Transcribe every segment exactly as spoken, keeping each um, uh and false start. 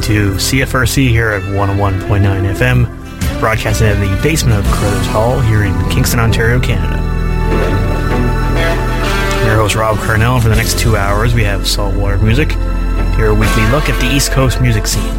to C F R C here at one oh one point nine F M, broadcasting in the basement of Carruthers Hall here in Kingston, Ontario, Canada. I'm your host, Rob Carnell. For the next two hours, we have Saltwater Music, your weekly look at the East Coast music scene.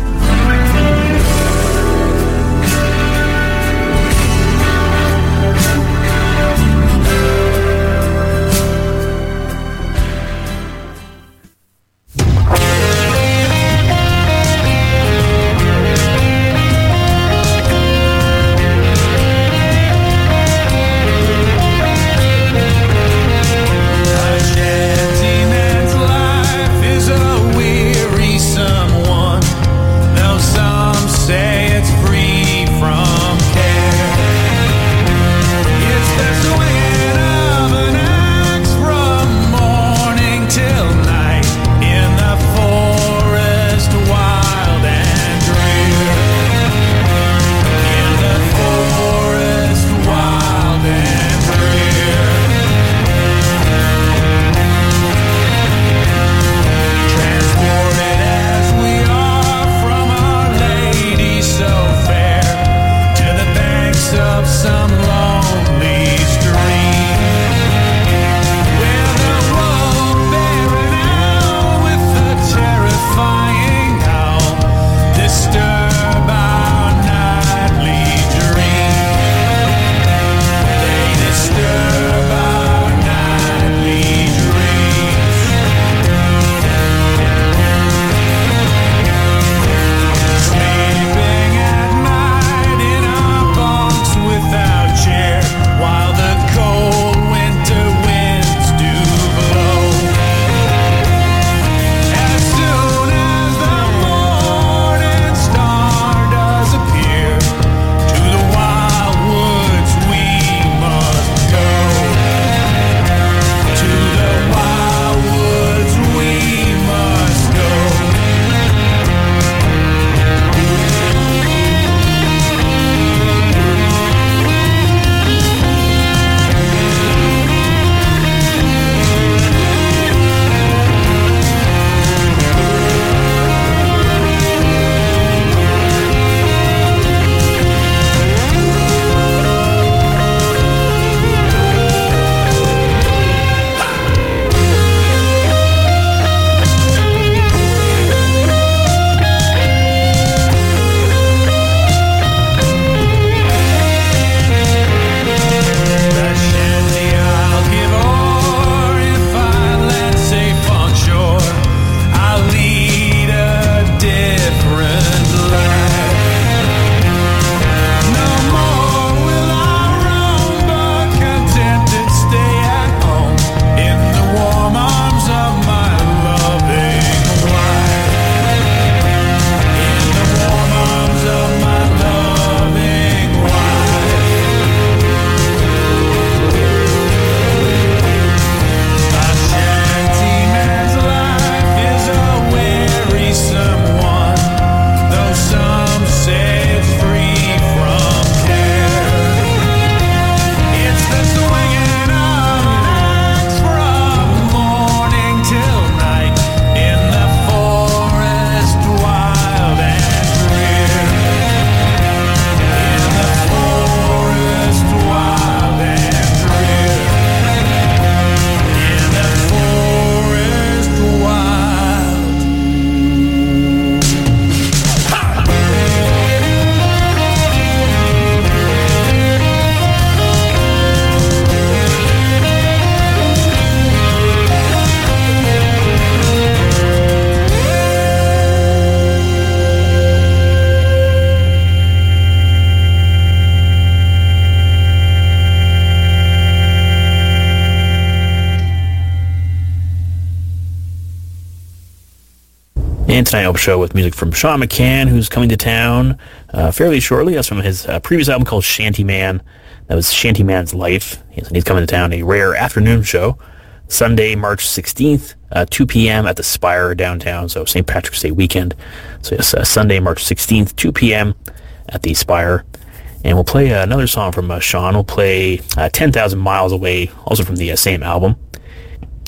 And tonight I'll show with music from Sean McCann, who's coming to town uh, fairly shortly. That's from his uh, previous album called Shantyman. That was Shantyman's Life. He's, he's coming to town, a rare afternoon show, Sunday, March sixteenth, uh, two p.m. at the Spire downtown, so Saint Patrick's Day weekend. So yes, uh, Sunday, March sixteenth, two p.m. at the Spire. And we'll play uh, another song from uh, Sean. We'll play uh, ten thousand Miles Away, also from the uh, same album.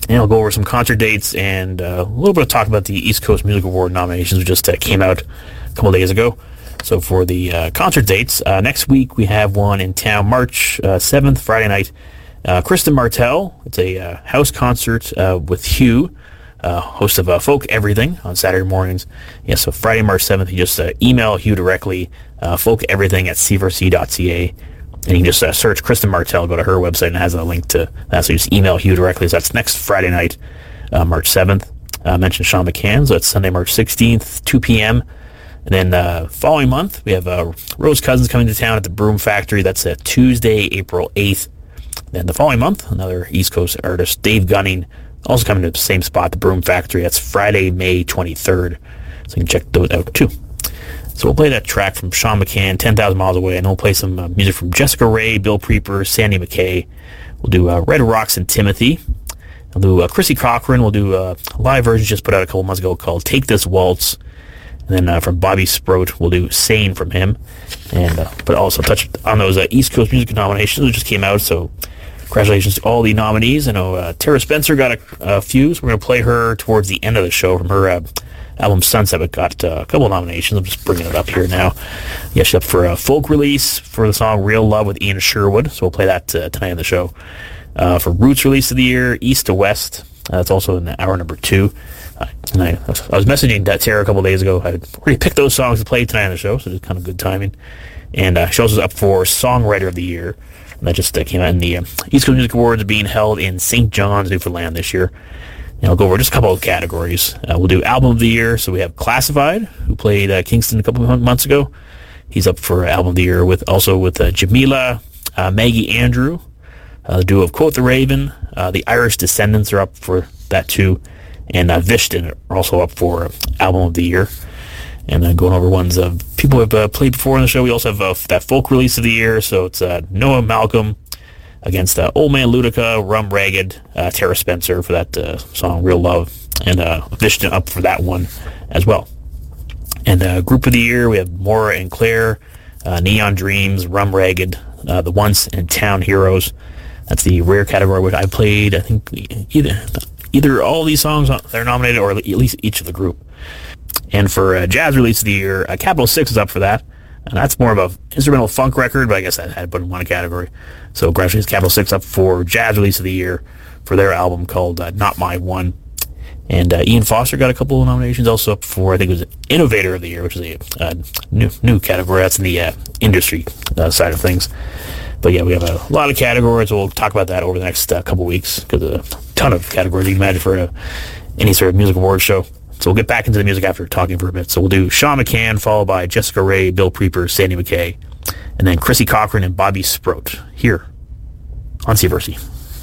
And I'll go over some concert dates and uh, a little bit of talk about the East Coast Music Award nominations which just uh, came out a couple days ago. So for the uh, concert dates, uh, next week we have one in town, March uh, seventh, Friday night. Uh, Kristen Martell, it's a uh, house concert uh, with Hugh, uh, host of uh, Folk Everything on Saturday mornings. Yeah, so Friday, March seventh, you just uh, email Hugh directly, uh, folk everything at c v r c dot c a. And you can just uh, search Kristen Martell, go to her website, and it has a link to that. So you just email Hugh directly. So that's next Friday night, uh, March seventh. I uh, mentioned Sean McCann, so it's Sunday, March sixteenth, two p.m. And then uh, following month, we have uh, Rose Cousins coming to town at the Broom Factory. That's uh, Tuesday, April eighth. Then the following month, another East Coast artist, Dave Gunning, also coming to the same spot, the Broom Factory. That's Friday, May twenty-third. So you can check those out too. So we'll play that track from Sean McCann, ten thousand Miles Away, and we'll play some uh, music from Jessica Rae, Bill Preeper, Sandy McKay. We'll do uh, Red Rocks and Timothy. We'll do uh, Chrissy Cochran. We'll do uh, a live version just put out a couple months ago called Take This Waltz. And then uh, from Bobby Sproat, we'll do Sane from him. And uh, but also touch on those uh, East Coast Music nominations that just came out. So congratulations to all the nominees. I know uh, Tara Spencer got a, a few, so we're going to play her towards the end of the show from her uh, album Sunset, but got uh, a couple of nominations. I'm just bringing it up here now. Yeah, she's up for a folk release for the song Real Love with Ian Sherwood, so we'll play that uh, tonight on the show. Uh, for Roots release of the year, East to West, uh, that's also in hour number two. Uh, and I, I was messaging Tara a couple of days ago. I already picked those songs to play tonight on the show, so it's kind of good timing. And uh, she also is up for Songwriter of the Year, and that just uh, came out in the uh, East Coast Music Awards being held in Saint John's, Newfoundland this year. And I'll go over just a couple of categories. Uh, we'll do Album of the Year. So we have Classified, who played uh, Kingston a couple of months ago. He's up for Album of the Year with also with uh, Jamila, uh, Maggie Andrew, uh, the duo of Quote the Raven. Uh, the Irish Descendants are up for that too. And uh, Vishton are also up for uh, Album of the Year. And then going over ones of people who have uh, played before on the show. We also have uh, that folk release of the year. So it's uh, Noah Malcolm against uh, Old Man Ludica, Rum Ragged, uh, Tara Spencer for that uh, song Real Love, and uh, Vishnu up for that one as well. And uh, Group of the Year, we have Maura and Claire, uh, Neon Dreams, Rum Ragged, uh, The Once, and Town Heroes. That's the rare category which I played. I think either either all these songs that are nominated or at least each of the group. And for uh, Jazz Release of the Year, uh, Capital Six is up for that. And that's more of a instrumental funk record, but I guess I had to put in one category. So congratulations, Capital Six up for Jazz Release of the Year for their album called uh, Not My One. And uh, Ian Foster got a couple of nominations, also up for, I think it was Innovator of the Year, which is a uh, new new category. That's in the uh, industry uh, side of things. But yeah, we have a lot of categories. We'll talk about that over the next uh, couple weeks, because a ton of categories you can imagine for a, any sort of music award show. So we'll get back into the music after talking for a bit. So we'll do Sean McCann, followed by Jessica Rae, Bill Preeper, Sandy McKay, and then Chrissy Cochran and Bobby Sproat here on C V R C.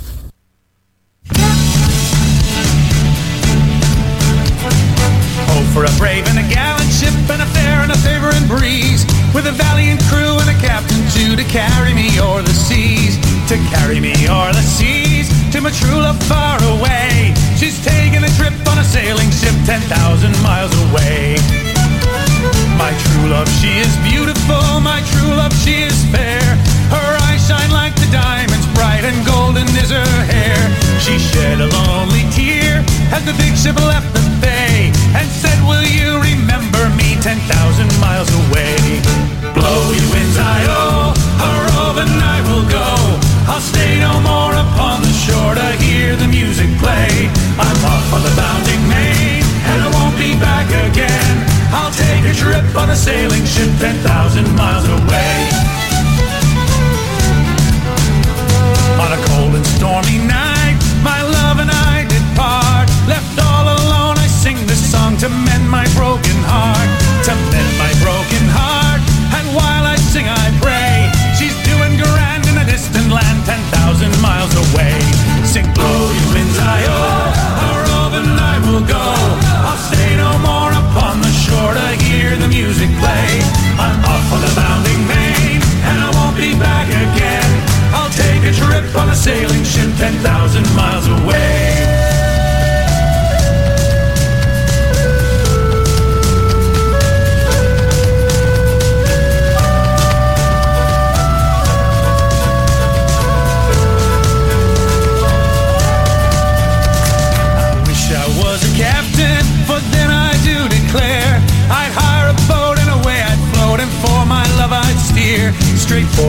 Oh, for a brave and a gallant ship and a fair and a favoring breeze, with a valiant crew and a captain too, to carry me o'er the seas, to carry me o'er the seas, to my true love far away. She's taking a trip on a sailing ship ten thousand miles away. My true love, she is beautiful, my true love, she is fair. Her eyes shine like the diamonds, bright and golden is her hair. She shed a lonely tear as the big ship left the bay, and said, will you remember me ten thousand miles away? Blow ye winds, I-oh, a roving I will go. I'll stay no more upon the shore to hear the music play. I'm off on the bounding main, and I won't be back again. I'll take a trip on a sailing ship ten thousand miles away. On a cold and stormy night, my love and I did part. Left all alone, I sing this song to mend my broken heart, to mend my broken heart. And while I sing, I pray, she's doing grand in a distant land ten thousand miles away. Sing, blow ye winds, I-oh, a roving I will go. I'll stay no more upon the shore to hear the music play. I'm off on the bounding main, and I won't be back again. I'll take a trip on a sailing ship ten thousand miles away.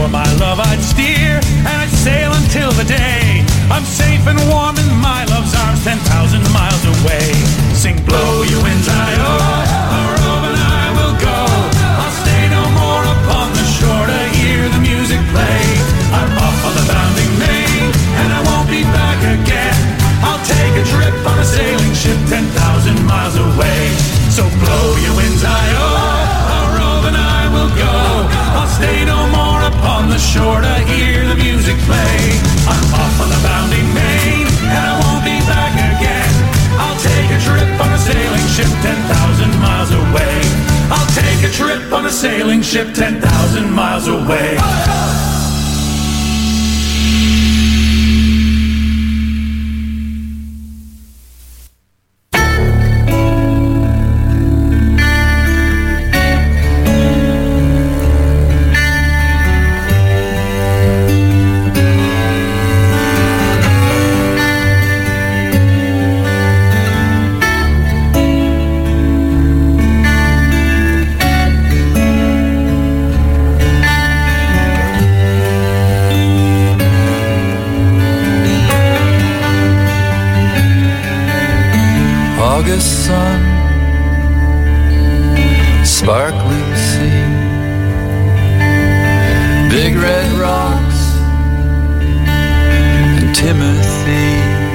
of my love I'd steer, and I'd sail until the day I'm safe and warm in my love's arms, ten thousand miles away. Sing, blow you winds, I-oh, a rove and I will go. I'll stay no more upon the shore to hear the music play. I'm off on the bounding main, and I won't be back again. I'll take a trip on a sailing ship ten thousand miles away. So blow your winds, I-oh, a rove and I will go. I'll stay no more upon the shore to hear the music play. I'm off on the bounding main, and I won't be back again. I'll take a trip on a sailing ship ten thousand miles away. I'll take a trip on a sailing ship ten thousand miles away. August sun, sparkling sea, big red rocks and Timothy,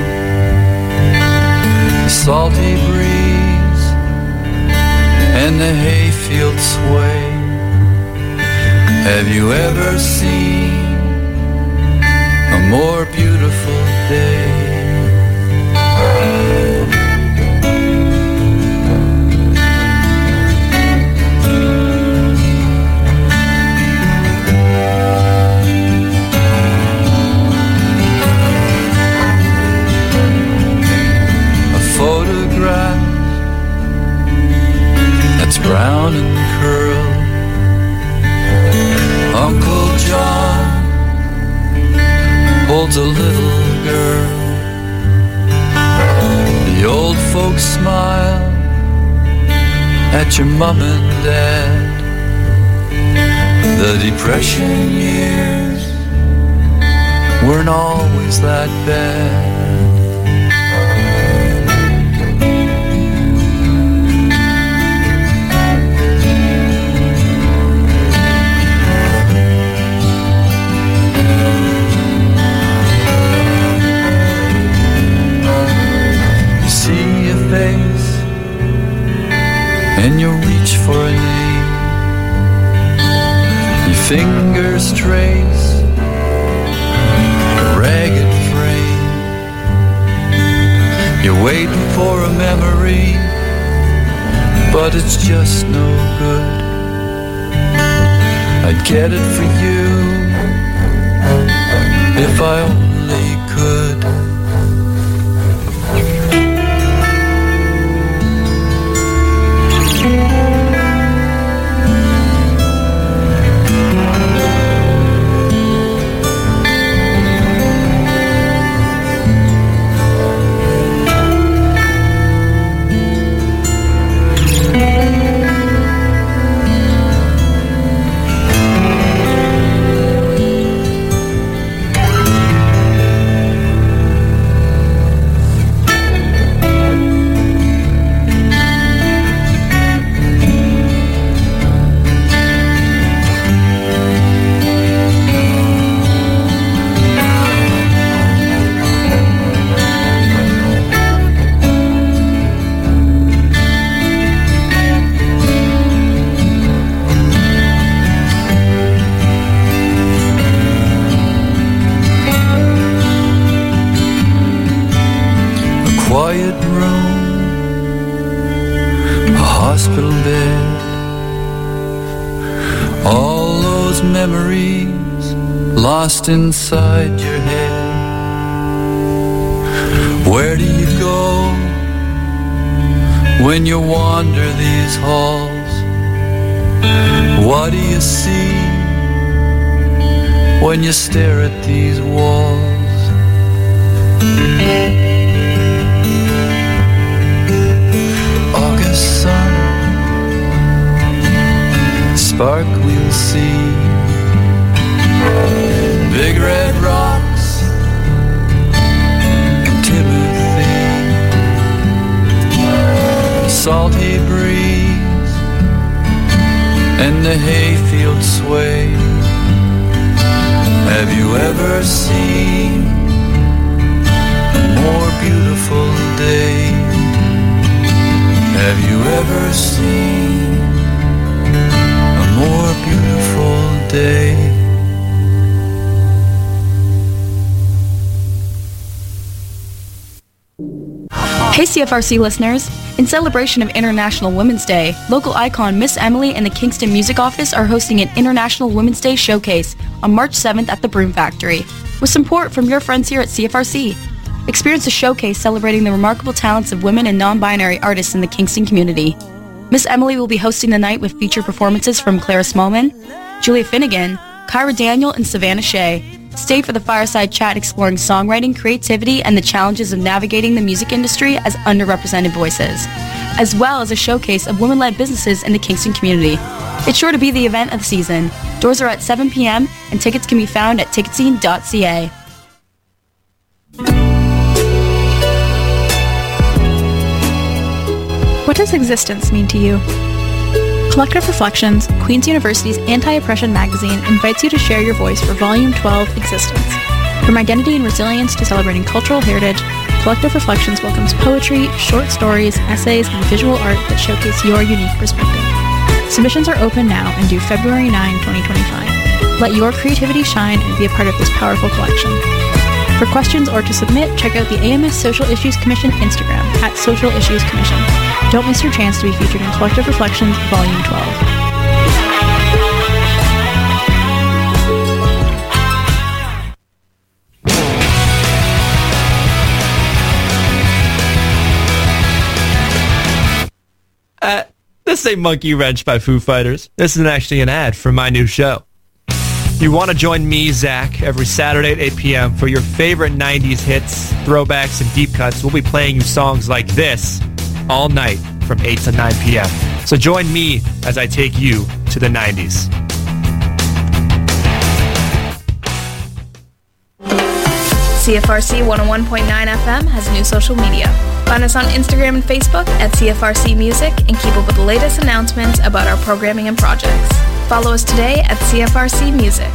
the salty breeze and the hayfield sway. Have you ever seen a more beautiful day? Brown and curled, Uncle John holds a little girl. The old folks smile at your mom and dad. The Depression years weren't always that bad. And you reach for a name, your fingers trace a ragged frame. You're waiting for a memory, but it's just no good. I'd get it for you if I only could. Lost inside your head. Where do you go when you wander these halls? What do you see when you stare at these walls? August sun, sparkling sea, you ever seen a more beautiful day? Have you ever seen a more beautiful day? Hey C F R C listeners! In celebration of International Women's Day, local icon Miss Emily and the Kingston Music Office are hosting an International Women's Day showcase on March seventh at the Broom Factory, with support from your friends here at C F R C. Experience a showcase celebrating the remarkable talents of women and non-binary artists in the Kingston community. Miss Emily will be hosting the night with featured performances from Clara Smallman, Julia Finnegan, Kyra Daniel, and Savannah Shea. Stay for the fireside chat exploring songwriting, creativity, and the challenges of navigating the music industry as underrepresented voices, as well as a showcase of women-led businesses in the Kingston community. It's sure to be the event of the season. Doors are at seven p.m. and tickets can be found at ticketscene dot c a. What does existence mean to you? Collective Reflections, Queen's University's anti-oppression magazine, invites you to share your voice for Volume twelve, Existence. From identity and resilience to celebrating cultural heritage, Collective Reflections welcomes poetry, short stories, essays, and visual art that showcase your unique perspective. Submissions are open now and due February ninth, twenty twenty-five. Let your creativity shine and be a part of this powerful collection. For questions or to submit, check out the A M S Social Issues Commission Instagram at Social Issues Commission. Don't miss your chance to be featured in Collective Reflections Volume twelve. Uh, this ain't Monkey Wrench by Foo Fighters. This is actually an ad for my new show. You want to join me, Zach, every Saturday at eight p.m. for your favorite nineties hits, throwbacks, and deep cuts. We'll be playing you songs like this all night from eight to nine p.m. So join me as I take you to the nineties. C F R C one oh one point nine F M has new social media. Find us on Instagram and Facebook at C F R C Music and keep up with the latest announcements about our programming and projects. Follow us today at C F R C Music.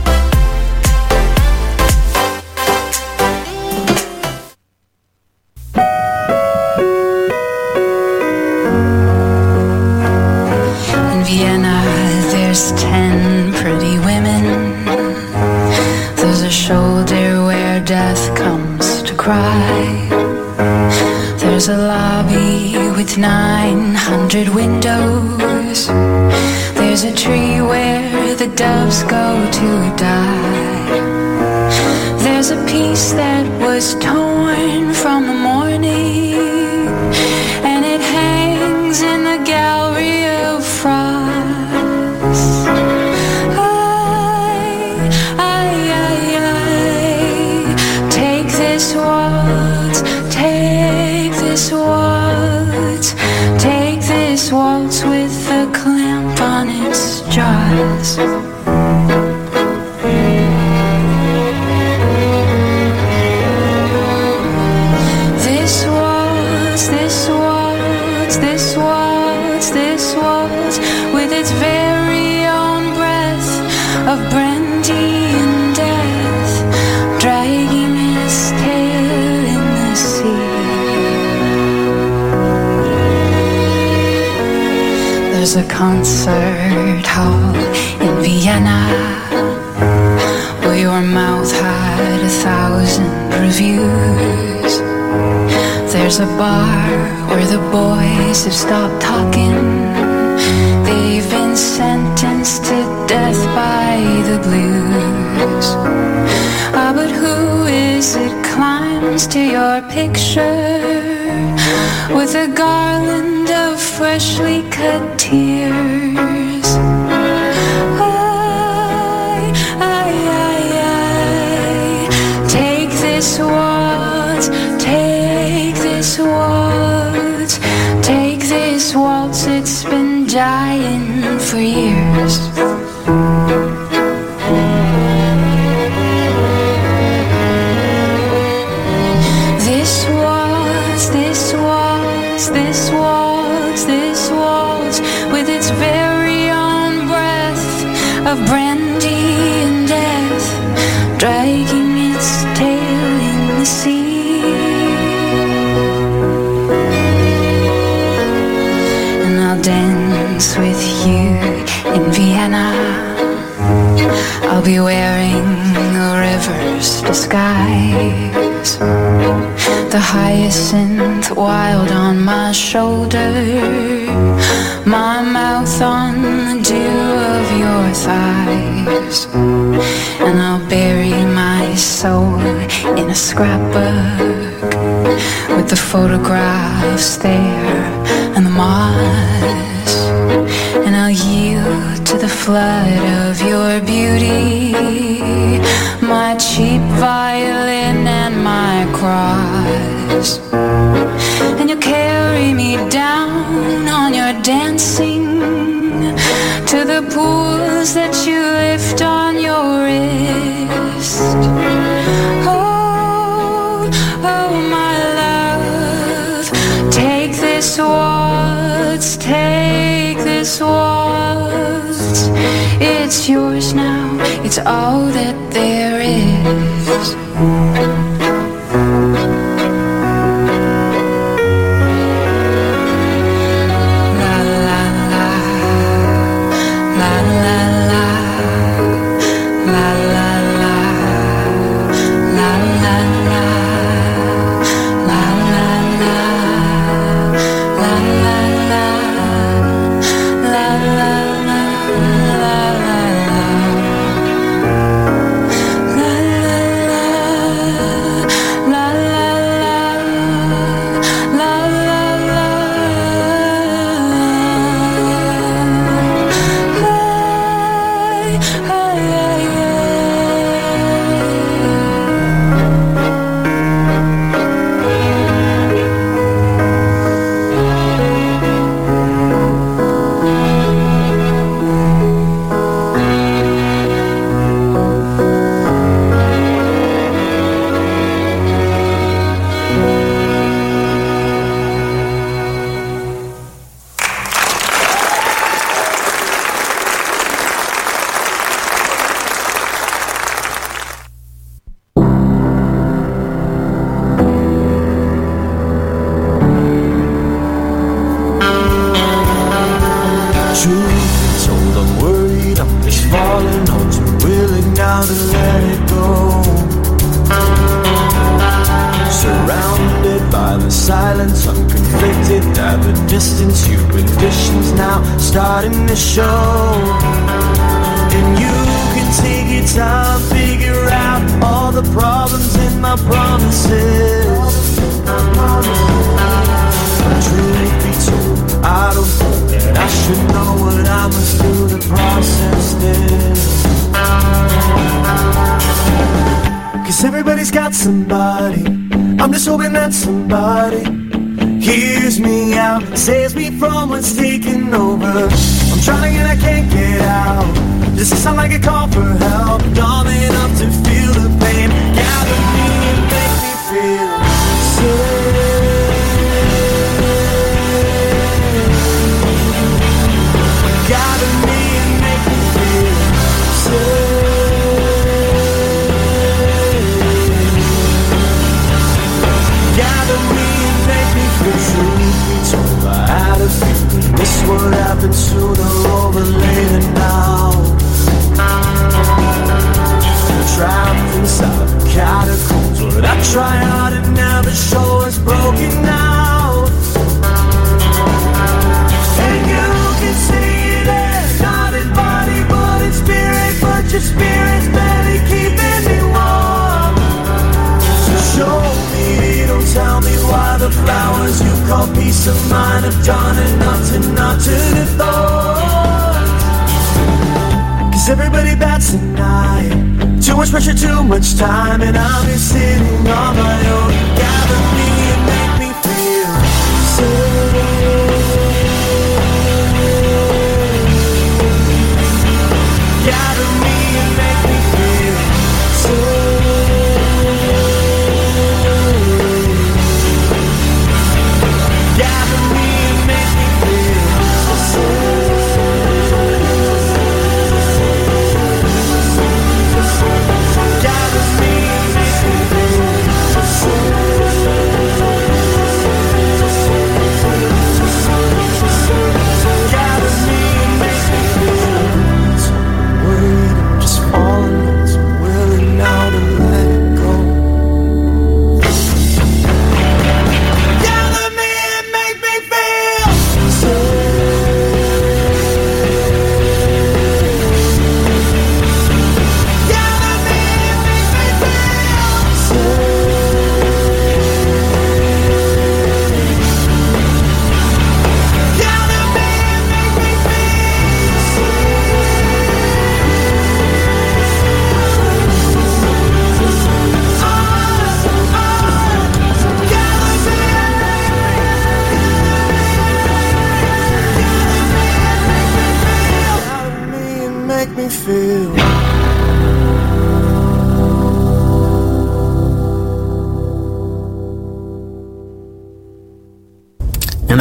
In Vienna, there's ten pretty women. There's a shoulder where death comes to cry. There's a lobby with nine hundred windows. There's a tree where the doves go to die. There's a piece that was torn from the morning, and it hangs in the gallery of frost. I, I, I, I, take this waltz, take this waltz, take this waltz with the clamp on its jaws. This waltz, this waltz, this waltz, this waltz, with its very own breath of brandy and death, dragging his tail in the sea. There's a concert hall in Vienna where your mouth had a thousand reviews. There's a bar where the boys have stopped talking. They've been sentenced to death by the blues. Ah, but who is it climbs to your picture with a garland of freshly cut tears? I, I, I, I, take this waltz, take this waltz, take this waltz, it's been dying for years. This waltz, this waltz, this waltz, this waltz, with its very the skies. The hyacinth wild on my shoulder, my mouth on the dew of your thighs. And I'll bury my soul in a scrapbook with the photographs there and the moss. And I'll yield to the flood of your beauty, my cheap violin and my cross. And you'll carry me down on your dancing to the pools that you lift on your wrist. Oh, oh my love, take this waltz, take this waltz. It's yours now, it's all that there is. Somebody, I'm just hoping that somebody hears me out, saves me from what's taking over. I'm trying and I can't get out. Does it sound like a call for help? Dumb enough to feel the pain. Gather me and make me feel safe. Gather me and make me feel safe. Gather me and make me feel truth be told. I had a feeling this would happen sooner or later now. Trapped inside the catacombs, but I try hard and never show us broken now. And you can see it as not in body but in spirit, but your spirit's barely keeping me warm. So show me, don't tell me why the flowers you call peace of mind have done enough to not turn it thought. Cause everybody bats an eye. Too much pressure, too much time, and I'm just sitting on my own. Gather me and make me feel safe. Gather me and make me feel safe. Gather me and make me feel safe. Gather me and make me feel safe.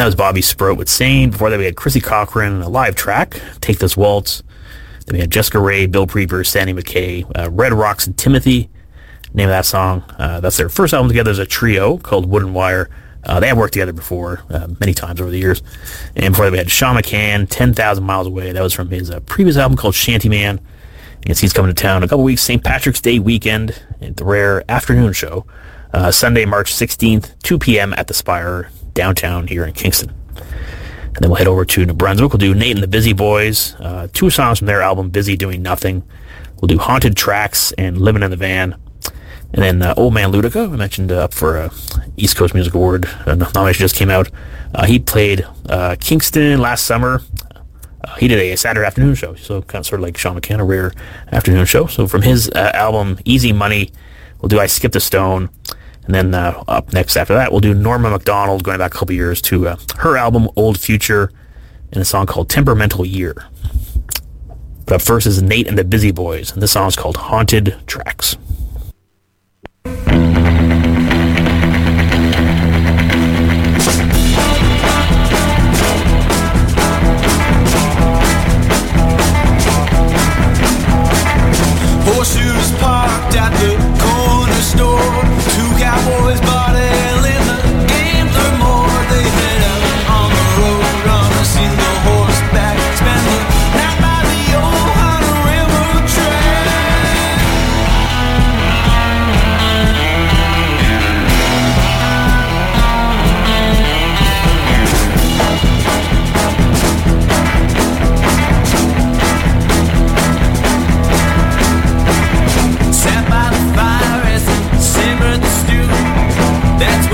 that was Bobby Sprout with Sane. Before that, we had Chrissy Cochran, a live track, Take This Waltz. Then we had Jessica Rae, Bill Preeper, Sandy McKay, uh, Red Rocks and Timothy. Name of that song. Uh, that's their first album together as a trio called Wood and Wire. Uh, they have worked together before, uh, many times over the years. And before that, we had Sean McCann, ten thousand Miles Away. That was from his uh, previous album called Shantyman. I guess he's coming to town in a couple weeks, Saint Patrick's Day weekend at the Rare Afternoon Show. Uh, Sunday, March sixteenth, two p.m. at the Spire, downtown here in Kingston. And then we'll head over to New Brunswick. We'll do Nate and the Busy Boys, uh, two songs from their album, Busy Doing Nothing. We'll do Haunted Tracks and Living in the Van. And then uh, Old Man Ludica, I mentioned uh, up for uh, East Coast Music Award. Uh, nomination just came out. Uh, he played uh, Kingston last summer. Uh, he did a Saturday afternoon show, so kind of sort of like Sean McCann, a rare afternoon show. So from his uh, album, Easy Money, we'll do I Skipped a Stone. And then uh, up next after that, we'll do Norma MacDonald, going back a couple years to uh, her album, Old Future, and a song called Temperamental Year. But up first is Nate and the Busy Boys, and this song is called Haunted Tracks. Horseshoes parked at the corner store. Two cowboys bought ale in the gambler more. They head out on the road on a single horseback. Spend the night by the old Hunter Railroad track. Sat by the fire as it simmered the stew. That's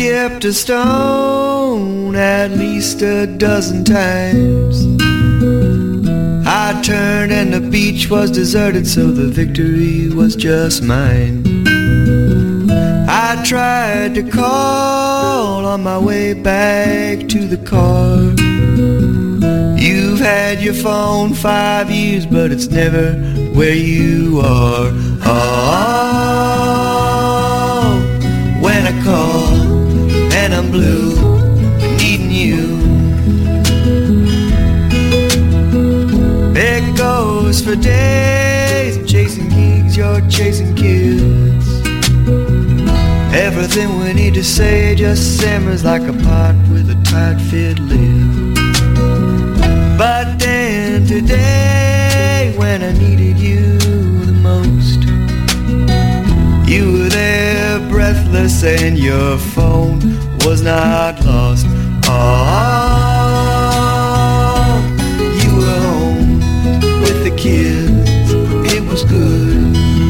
skipped a stone at least a dozen times. I turned and the beach was deserted, so the victory was just mine. I tried to call on my way back to the car. You've had your phone five years, but it's never where you are. Oh, when I call and I'm blue, needing you. It goes for days, I'm chasing gigs, you're chasing kids. Everything we need to say just simmers like a pot with a tight fit lid. But then today, when I needed you the most, you were there breathless and your phone was not lost. Oh, you were home with the kids, it was good.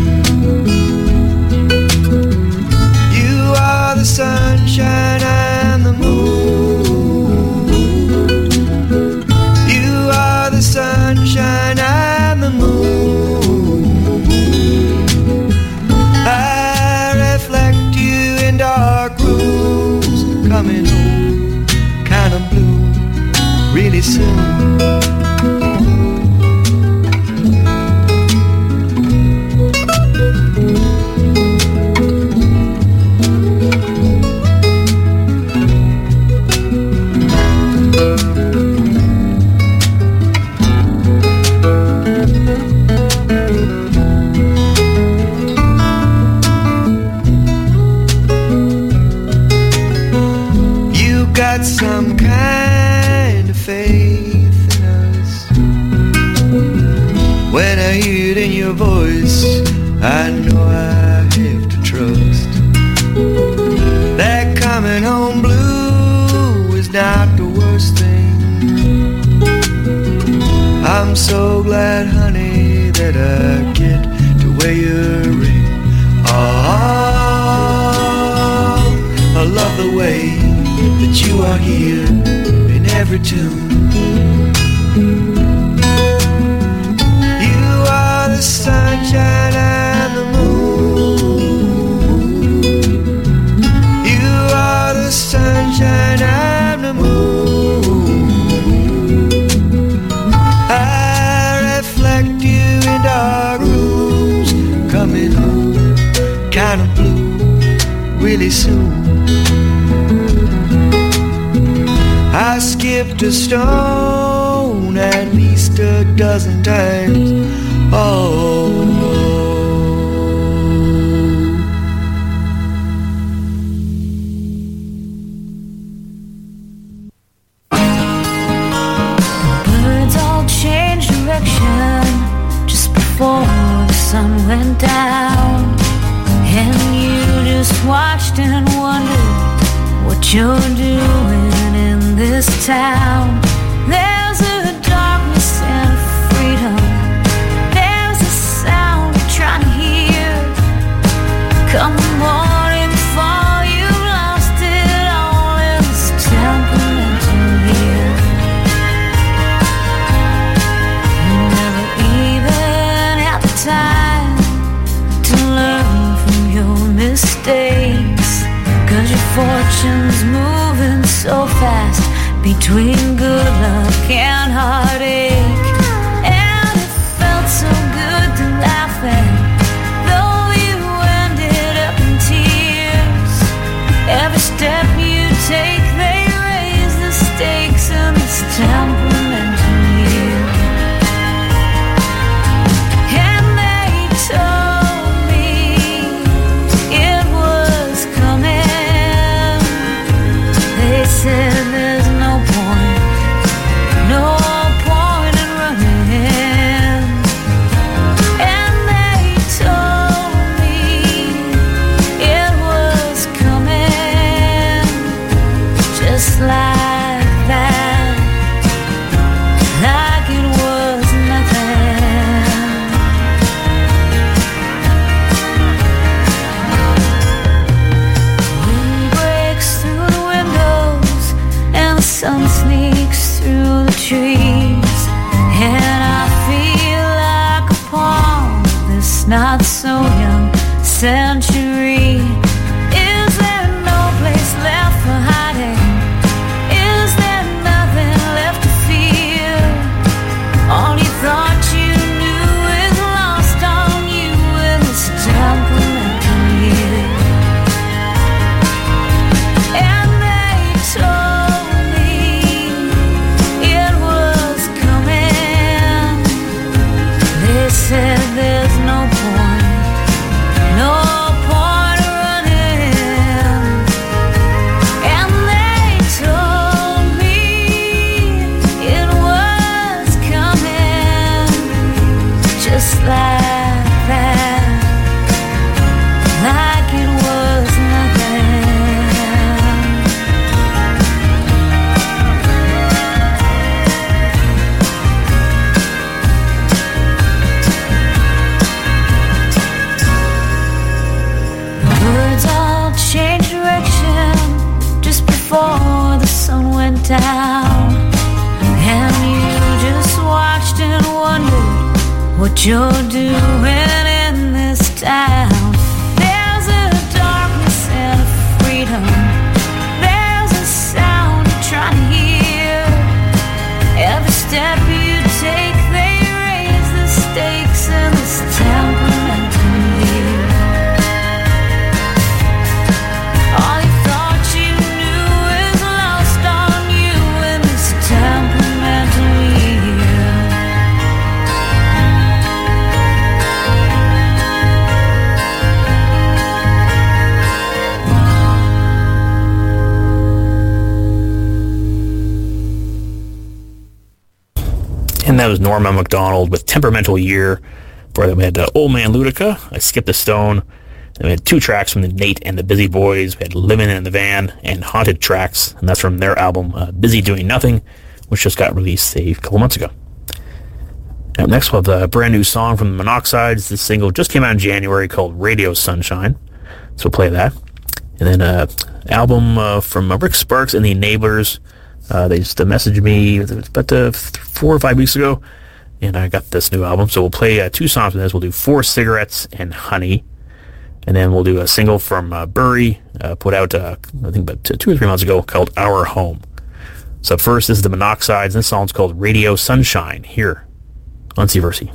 You are the sunshine and the moon. You are the sunshine and the moon. I reflect you in dark rooms, coming home kind of blue really soon. Some kind of faith in us. When I hear it in your voice, I know I have to trust that coming home blue is not the worst thing. I'm so glad, honey, that I get to wear your ring. Oh, I love the way that you are here in every tune. You are the sunshine and the moon. You are the sunshine and the moon. I reflect you in dark rooms, coming home kind of blue really soon. I skipped a stone at least a dozen times. Oh, birds all changed direction just before the sun went down, and you just watched and wondered what you're doing in this town. There's a darkness and a freedom. There's a sound you're trying to hear. Come the morning before you lost it all in this temperamental year. You never even had the time to learn from your mistakes, 'cause your fortune's moving so fast between good luck and heartache. And it felt so good to laugh at, though you ended up in tears. Every step you take, they raise the stakes in this temperamental year. And they told me it was coming. They said there's no point, trees, and I feel like a pawn of this not so young century. Is there no place left for hiding? Is there nothing left to fear? All you thought you knew is lost on you in this temperamental year. And they told me it was coming. They said there's no point, no point running. And they told me it was coming, just like that, like it was nothing. Birds all changed direction just before the sun went down, and you just watched and wondered what you're doing in this town. There's a darkness and a freedom. There's a sound you're trying to hear. Every step you take, they raise the stakes in this temperamental year. All you thought you knew is lost on you in this temperamental year. And that was Norma MacDonald with Temperamental Year. Before that we had uh, Old Man Ludica, I Skipped a Stone. And we had two tracks from the Nate and the Busy Boys. We had Living in the Van and Haunted Tracks, and that's from their album uh, Busy Doing Nothing, which just got released a couple months ago. Up next we'll have a brand new song from the Monoxides. This single just came out in January called Radio Sunshine, so we'll play that. And then an uh, album uh, from uh, Rick Sparks and the Enablers. Uh, they just uh, messaged me about uh, four or five weeks ago, and I got this new album. So we'll play uh, two songs from this. We'll do Four Cigarettes and Honey, and then we'll do a single from uh, Bury, uh, put out uh, I think about two or three months ago, called Our Home. So first, this is the Monoxides, and this song's called Radio Sunshine, here on Seaversi.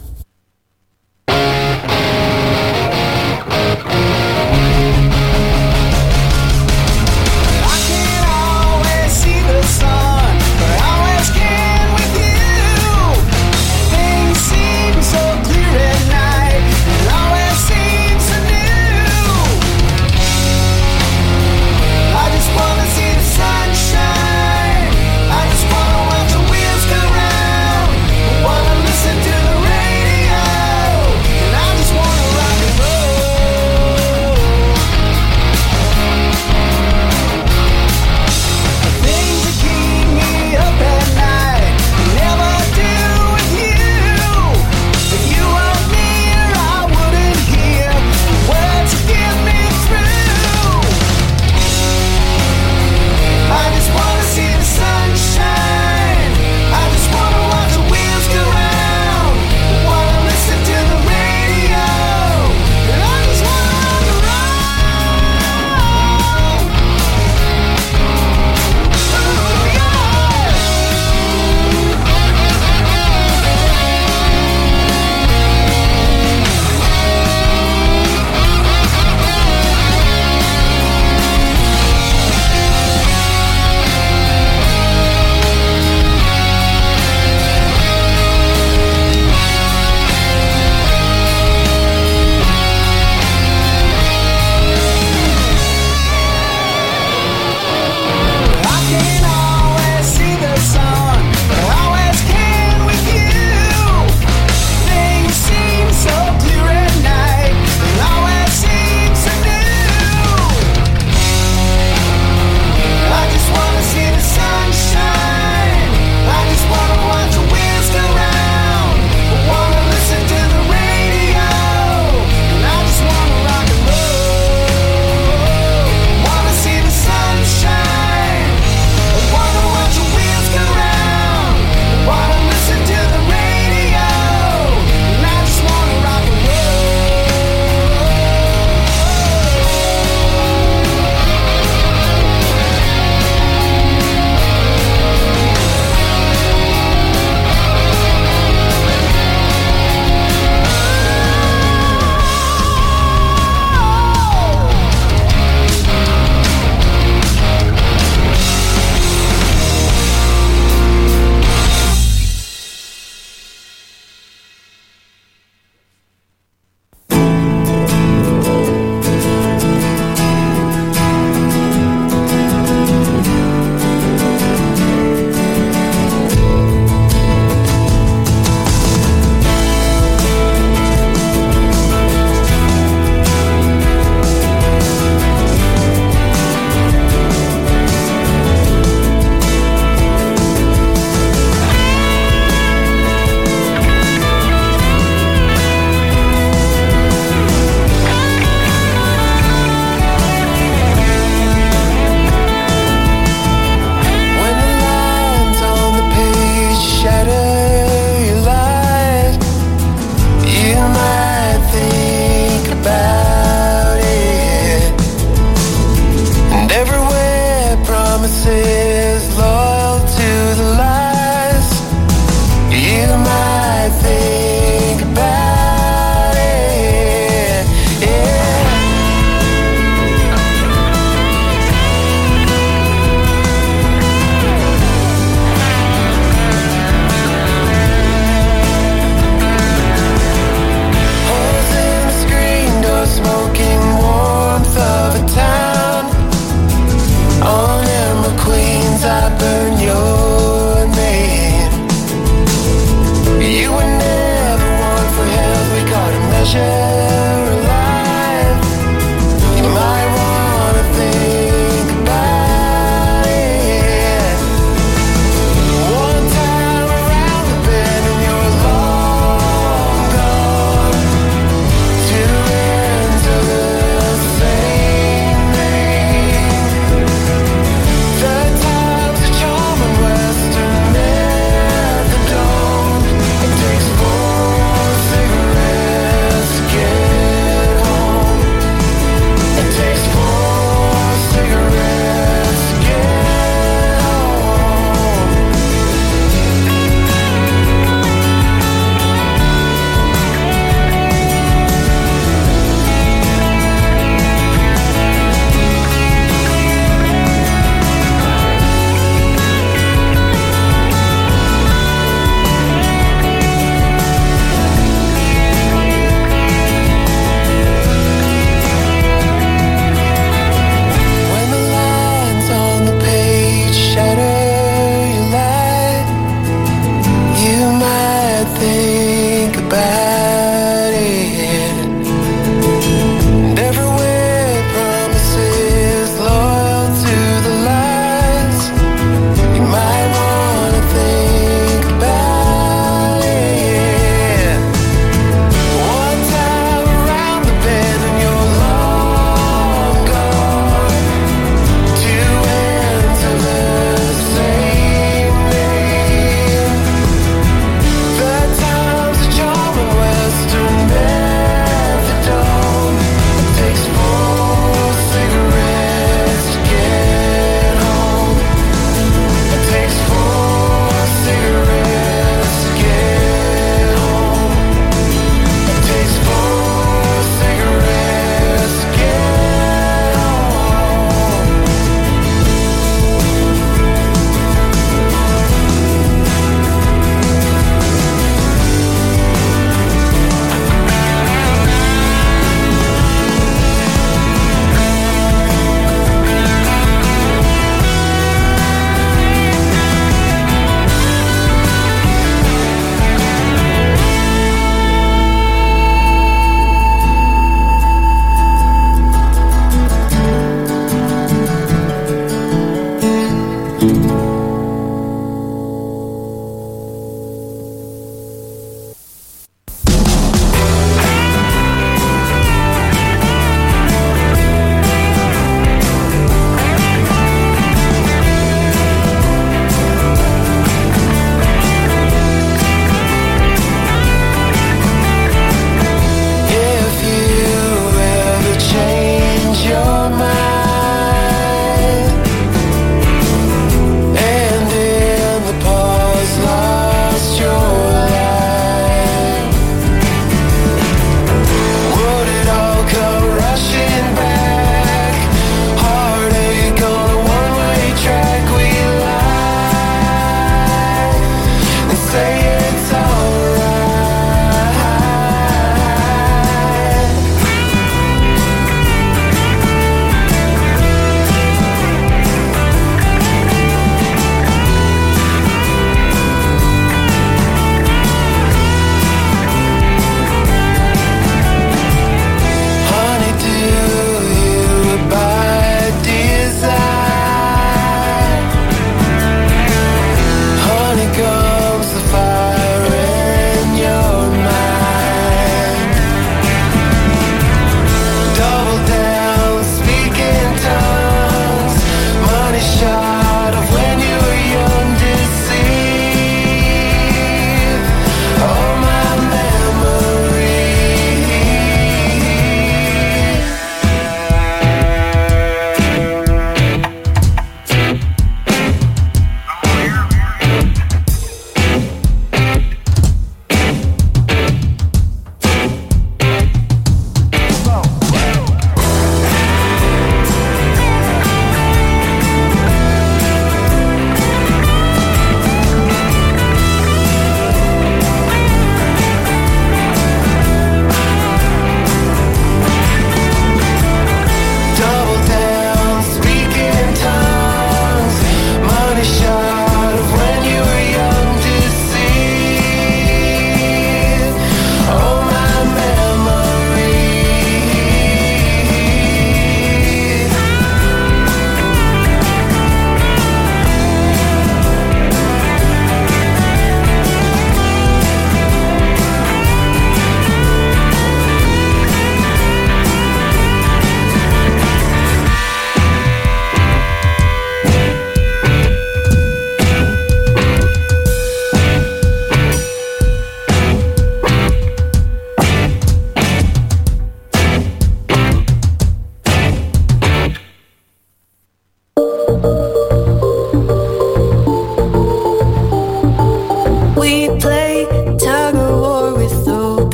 Wanna listen to the rain.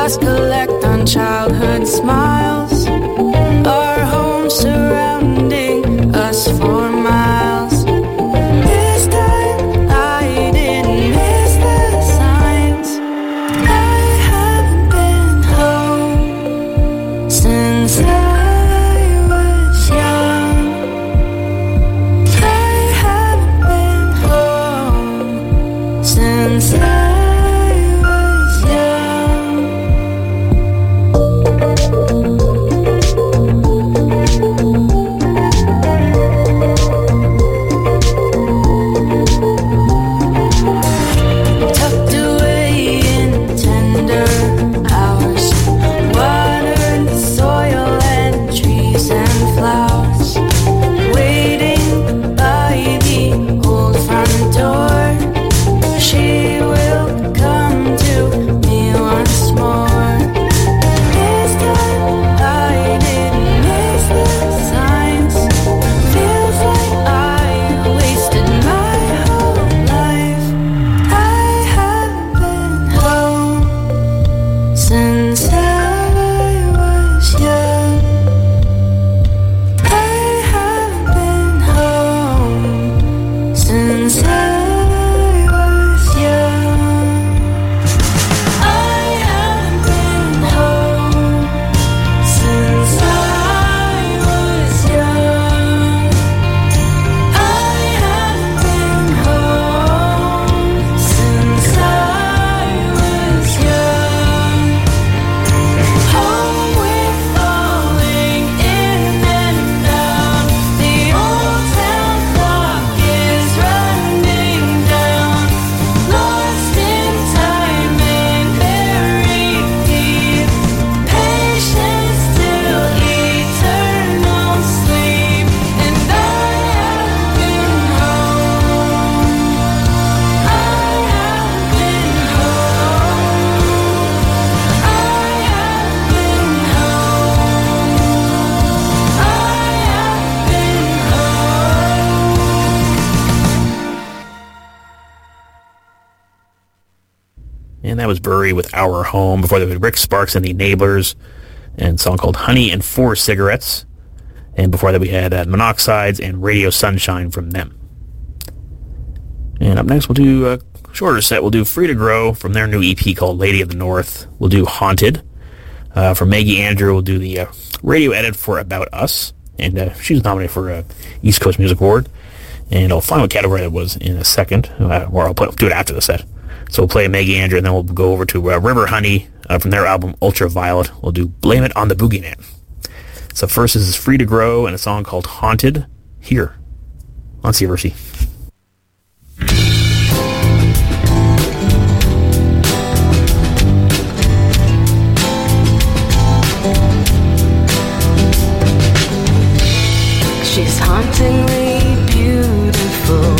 lost collect on childhood smiles. Our home surrounding us for miles. This time I didn't miss the signs. I haven't been home since I was young. I haven't been home since I And that was Bury with Our Home. Before that, we had Rick Sparks and the Enablers, and a song called Honey and Four Cigarettes. And before that, we had uh, Monoxides and Radio Sunshine from them. And up next, we'll do a shorter set. We'll do Free to Grow from their new E P called Lady of the North. We'll do Haunted. Uh, for Maggie Andrew, we'll do the uh, radio edit for About Us. And uh, she was nominated for uh, East Coast Music Award. And I'll find what category that was in a second, uh, or I'll play, do it after the set. So we'll play Maggie Andrew, and then we'll go over to uh, River Honey uh, from their album Ultraviolet. We'll do Blame It on the Boogeyman. So first is Free to Grow and a song called Haunted, here on C F R C. She's hauntingly beautiful.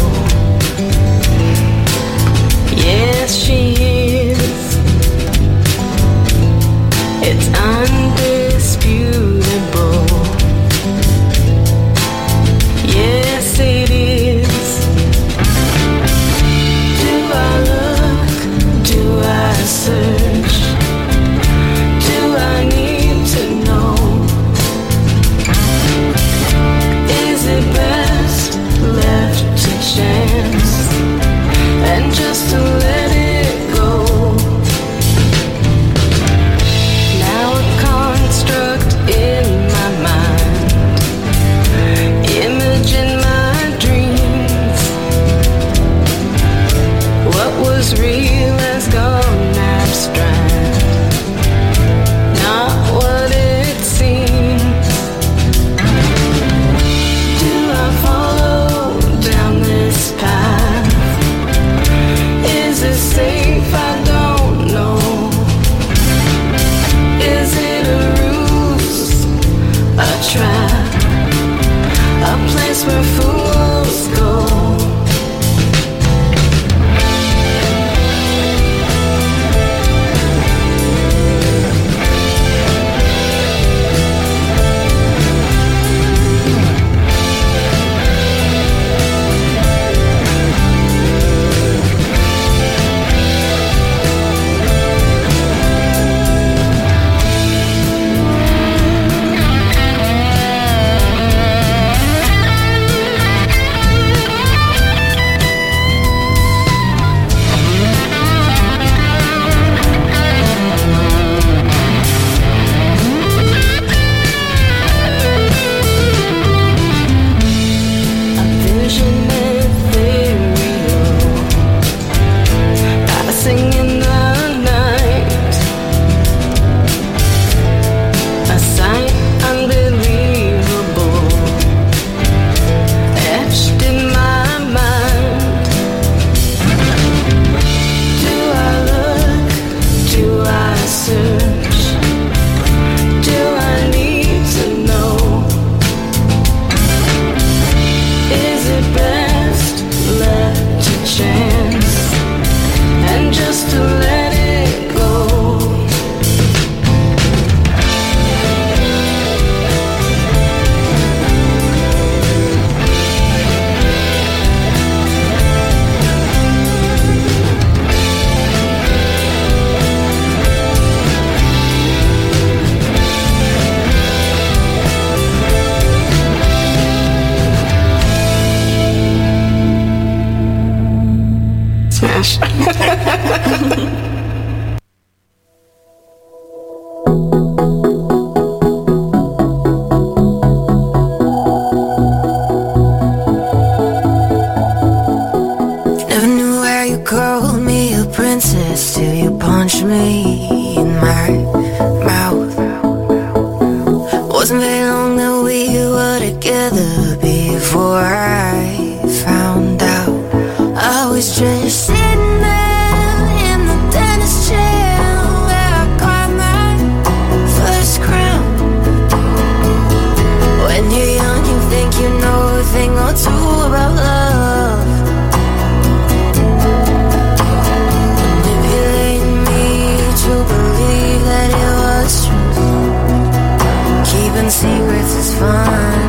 Yes, she is. It's undisputable. Yes, it is. Do I look? Do I search? Do I need to know? Is it best left to chance and just to let it go? Now a construct in my mind, image in my dreams. What was real has gone abstract, not what it seems. Do I follow down this path? Is it safe? I don't know. Is it a ruse, a trap, a place where fools go? English. Never knew where you called me a princess till you punched me in my mouth. Wasn't very long that we were together before I found out. I was just sitting there in the dentist chair where I got my first crown. When you're young, you think you know a thing or two about love. Manipulating me to believe that it was true. Keeping secrets is fun.